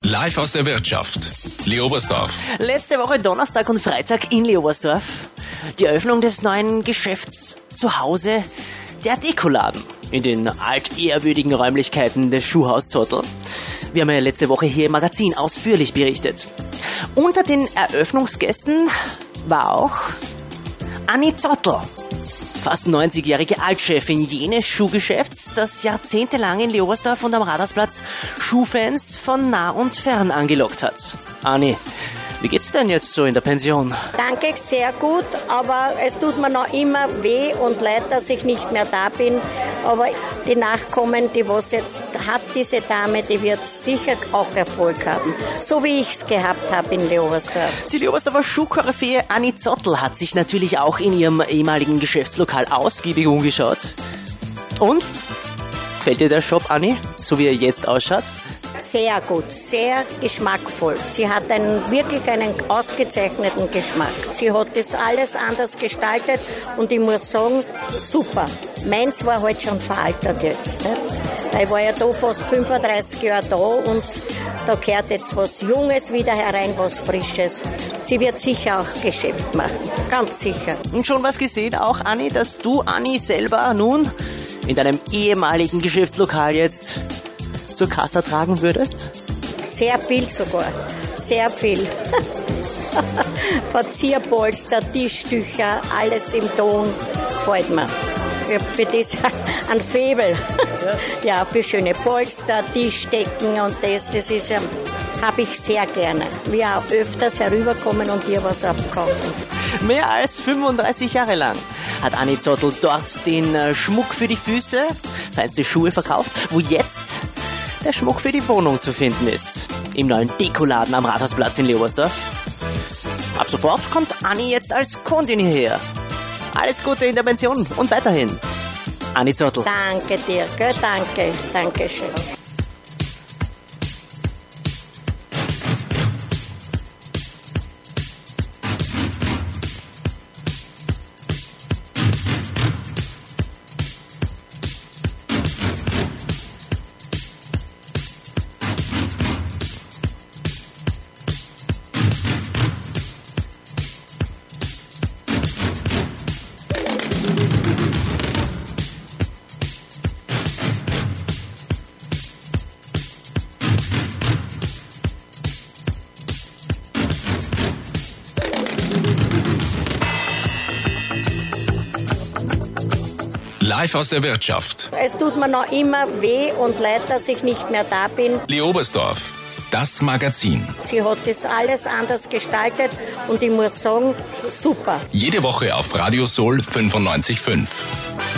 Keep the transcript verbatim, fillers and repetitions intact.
Live aus der Wirtschaft. Leobersdorf. Letzte Woche Donnerstag und Freitag in Leobersdorf. Die Eröffnung des neuen Geschäfts zu Hause, der Dekoladen, in den altehrwürdigen Räumlichkeiten des Schuhhaus Zottel. Wir haben ja letzte Woche hier im Magazin ausführlich berichtet. Unter den Eröffnungsgästen war auch Anni Zottel, fast neunzigjährige Altchefin jenes Schuhgeschäfts, das jahrzehntelang in Leobersdorf und am Radarsplatz Schuhfans von nah und fern angelockt hat. Anni, wie geht's denn jetzt so in der Pension? Danke, sehr gut, aber es tut mir noch immer weh und leid, dass ich nicht mehr da bin. Aber die Nachkommen, die was jetzt hat, diese Dame, die wird sicher auch Erfolg haben. So wie ich es gehabt habe in Leobersdorf. Die Leobersdorfer Schuhkoryphäe Anni Zottel hat sich natürlich auch in ihrem ehemaligen Geschäftslokal ausgiebig umgeschaut. Und? Gefällt dir der Shop, Anni, so wie er jetzt ausschaut? Sehr gut, sehr geschmackvoll. Sie hat einen, wirklich einen ausgezeichneten Geschmack. Sie hat das alles anders gestaltet und ich muss sagen, super. Meins war halt schon veraltet jetzt. Ne? Ich war ja da fast fünfunddreißig Jahre da und da gehört jetzt was Junges wieder herein, was Frisches. Sie wird sicher auch Geschäft machen, ganz sicher. Und schon was gesehen auch, Anni, dass du, Anni, selber nun in deinem ehemaligen Geschäftslokal jetzt zur Kasse tragen würdest? Sehr viel sogar, sehr viel. Verzierpolster, Tischtücher, alles im Ton gefällt mir. Ich habe für das ein Faible. Ja, für schöne Polster, Tischdecken und das, das ist, habe ich sehr gerne. Wir auch öfters herüberkommen und hier was abkaufen. Mehr als fünfunddreißig Jahre lang hat Anni Zottel dort den Schmuck für die Füße, feinste Schuhe verkauft, wo jetzt der Schmuck für die Wohnung zu finden ist. Im neuen Dekoladen am Rathausplatz in Leobersdorf. Ab sofort kommt Anni jetzt als Kundin hierher. Alles Gute in der Pension und weiterhin. Anni Zottel. Danke dir, gell? Danke, danke schön. Live aus der Wirtschaft. Es tut mir noch immer weh und leid, dass ich nicht mehr da bin. Leobersdorf, das Magazin. Sie hat das alles anders gestaltet und ich muss sagen, super. Jede Woche auf Radio Soul fünfundneunzig Komma fünf.